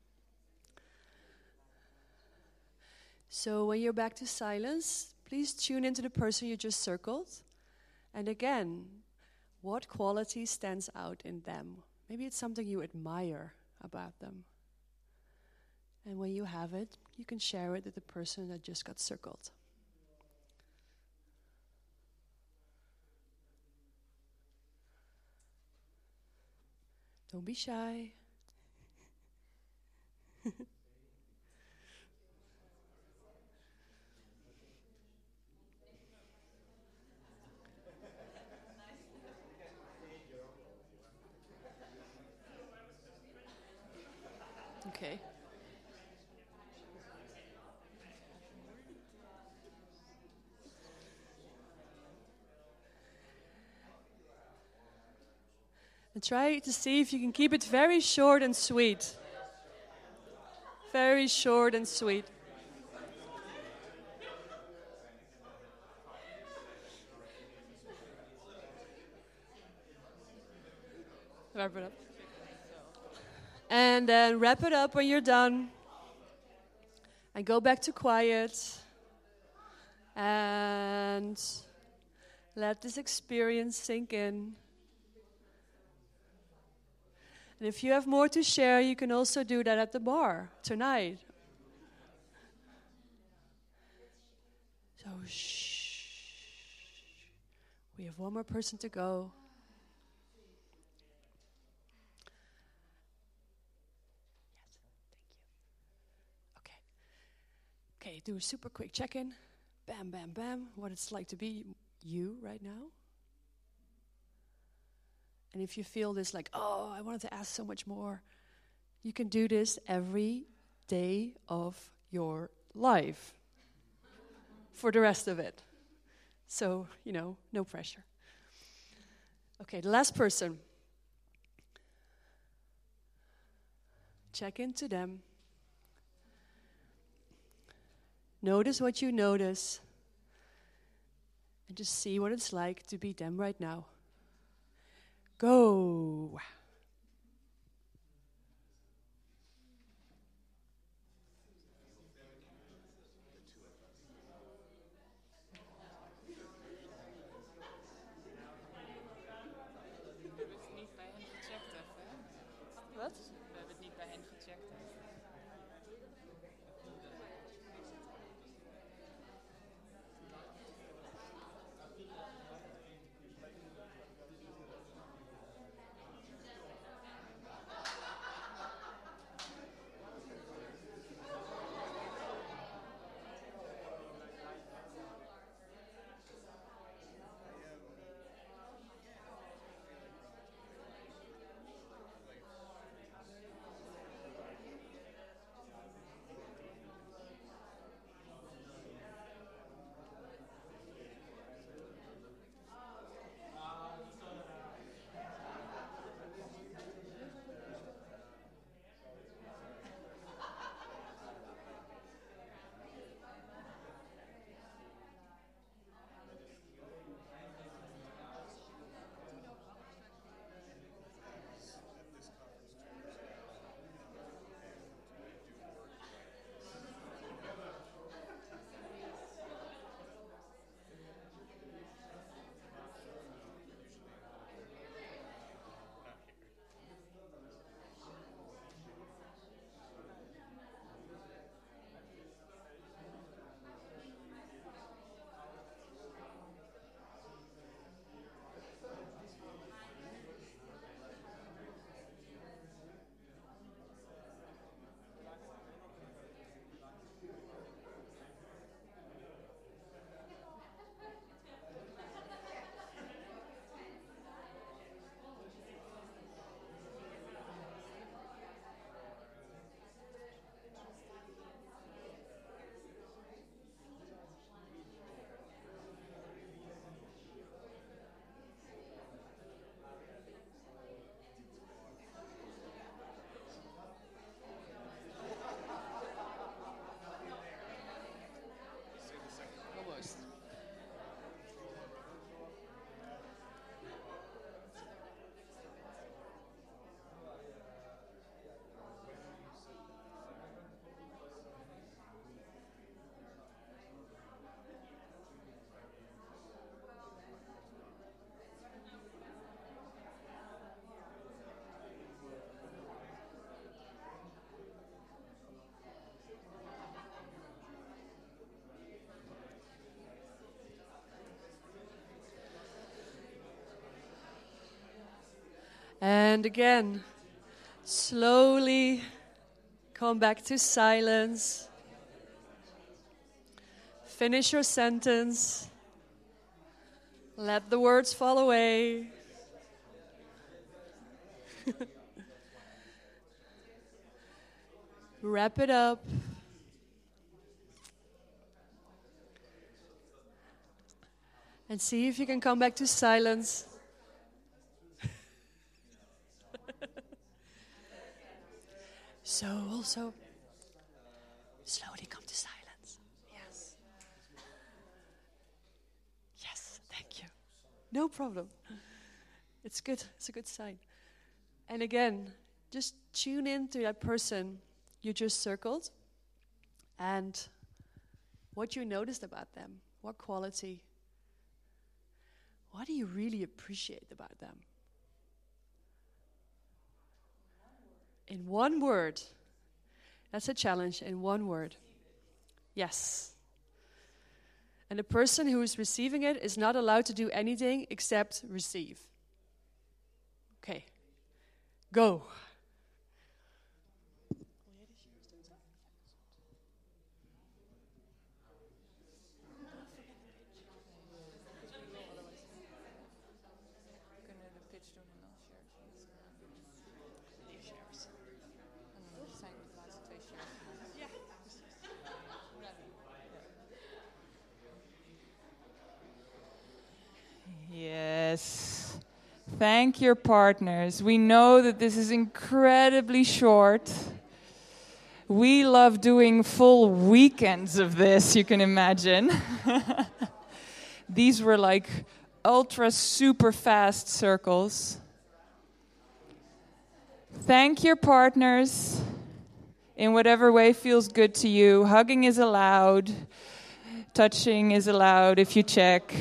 So when you're back to silence, please tune into the person you just circled. And again, what quality stands out in them? Maybe it's something you admire about them. And when you have it, you can share it with the person that just got circled. Don't be shy. Okay. And try to see if you can keep it very short and sweet. Very short and sweet. Wrap it up. And then wrap it up when you're done. And go back to quiet. And let this experience sink in. And if you have more to share, you can also do that at the bar tonight. So, shh. We have one more person to go. Yes, thank you. Okay. Okay, do a super quick check-in. Bam, bam, bam. What it's like to be you right now. And if you feel this like, oh, I wanted to ask so much more, you can do this every day of your life for the rest of it. So, you know, no pressure. Okay, the last person. Check into them. Notice what you notice. And just see what it's like to be them right now. Go. Wat? We hebben het niet bij hen gecheckt. And again, slowly come back to silence. Finish your sentence. Let the words fall away. Wrap it up. And see if you can come back to silence. So also, slowly come to silence. Yes. Yes, thank you. No problem. It's good. It's a good sign. And again, just tune in to that person you just circled and what you noticed about them. What quality? What do you really appreciate about them? In one word. That's a challenge, in one word. Yes. And the person who is receiving it is not allowed to do anything except receive. Okay. Go. Yes. Thank your partners. We know that this is incredibly short. We love doing full weekends of this, you can imagine. These were like ultra super fast circles. Thank your partners in whatever way feels good to you. Hugging is allowed. Touching is allowed if you check.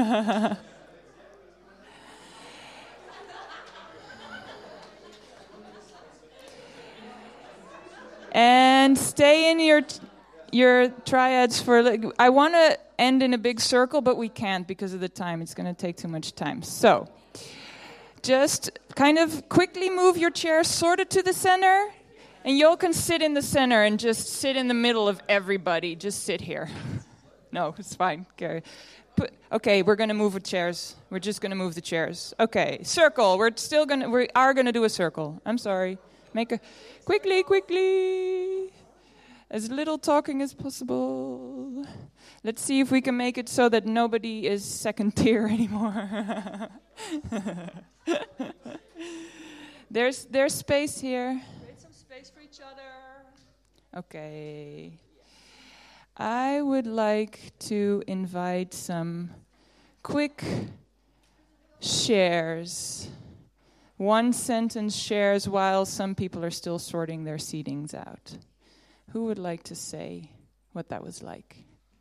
And stay in your your triads for... I want to end in a big circle, but we can't because of the time. It's going to take too much time. So, just kind of quickly move your chair sort of to the center. And you all can sit in the center and just sit in the middle of everybody. Just sit here. No, it's fine. Gary. Put, okay, we're going to move the chairs. We're just going to move the chairs. Okay, circle. We're still going to... We are going to do a circle. I'm sorry. Make a... Quickly, quickly. As little talking as possible. Let's see if we can make it so that nobody is second tier anymore. there's there's space here. Create some space for each other. Okay. I would like to invite some quick shares. One sentence shares while some people are still sorting their seatings out. Who would like to say what that was like?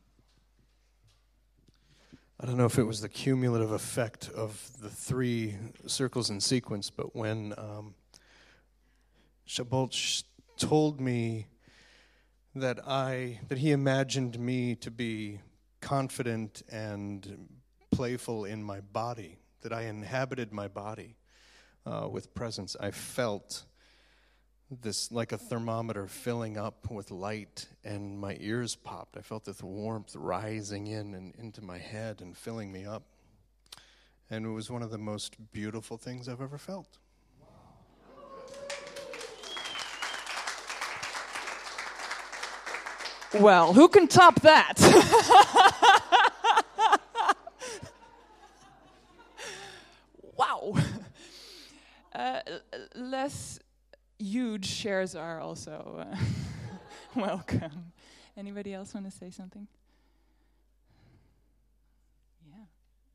I don't know if it was the cumulative effect of the three circles in sequence, but when um, Shabolch told me that I that he imagined me to be confident and playful in my body, that I inhabited my body uh, with presence, I felt this like a thermometer filling up with light, and my ears popped. I felt this warmth rising in and into my head and filling me up. And it was one of the most beautiful things I've ever felt. Well, who can top that? Wow. Uh, less huge shares are also uh, welcome. Anybody else want to say something? Yeah.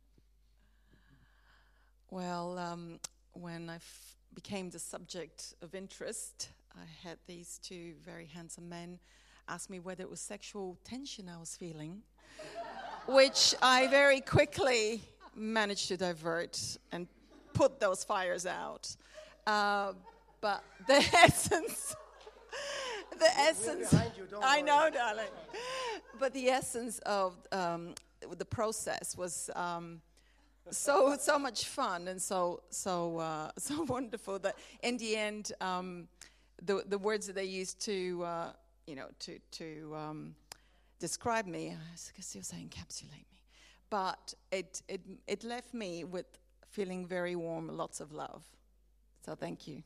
Well, um, when I f- became the subject of interest, I had these two very handsome men ask me whether it was sexual tension I was feeling, which I very quickly managed to divert and put those fires out. Uh, but the essence, the essence, you, I know, darling. But the essence of um, the process was um, so so much fun and so so uh, so wonderful that in the end um, the the words that they used to uh, you know to to um, describe me, I was still say encapsulate me, but it it it left me with feeling very warm, lots of love. So thank you.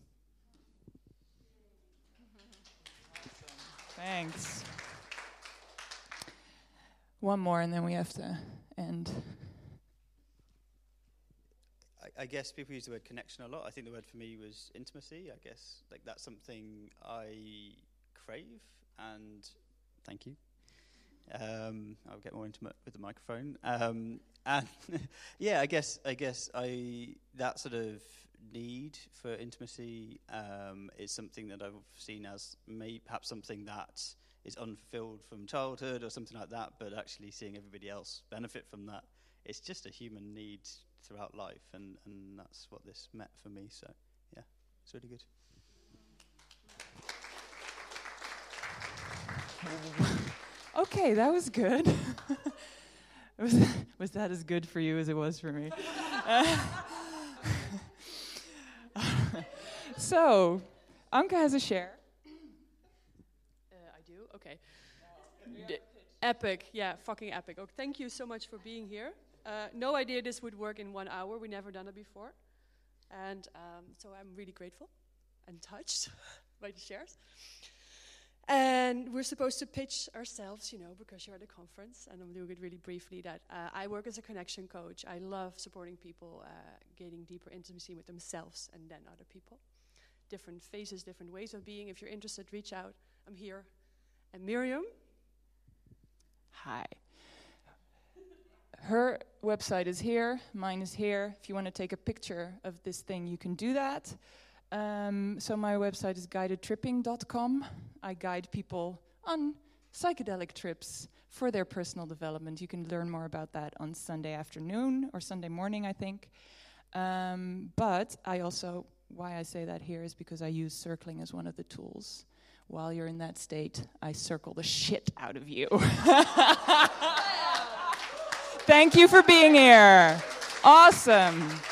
Thanks. One more and then we have to end. I, I guess people use the word connection a lot. I think the word for me was intimacy. I guess like that's something I crave, and thank you. Um, I'll get more intimate with the microphone. Um, and yeah, I guess I guess I that sort of need for intimacy um, is something that I've seen as maybe perhaps something that is unfulfilled from childhood or something like that, but actually seeing everybody else benefit from that, it's just a human need throughout life, and, and that's what this meant for me. So yeah, it's really good. Okay, that was good. was, was that as good for you as it was for me? Uh, so, Anke has a share. Uh, I do? Okay. D- epic, yeah, fucking epic. Oh, thank you so much for being here. Uh, no idea this would work in one hour. We've never done it before. And um, so I'm really grateful and touched by the shares. And we're supposed to pitch ourselves, you know, because you're at a conference, and I'm doing it really briefly, that uh, I work as a connection coach. I love supporting people, uh, gaining deeper intimacy with themselves and then other people. Different phases, different ways of being. If you're interested, reach out. I'm here. And Miriam? Hi. Her website is here, mine is here. If you want to take a picture of this thing, you can do that. Um, so my website is guided tripping dot com. I guide people on psychedelic trips for their personal development. You can learn more about that on Sunday afternoon or Sunday morning, I think. Um, but I also, why I say that here is because I use circling as one of the tools. While you're in that state, I circle the shit out of you. Thank you for being here. Awesome.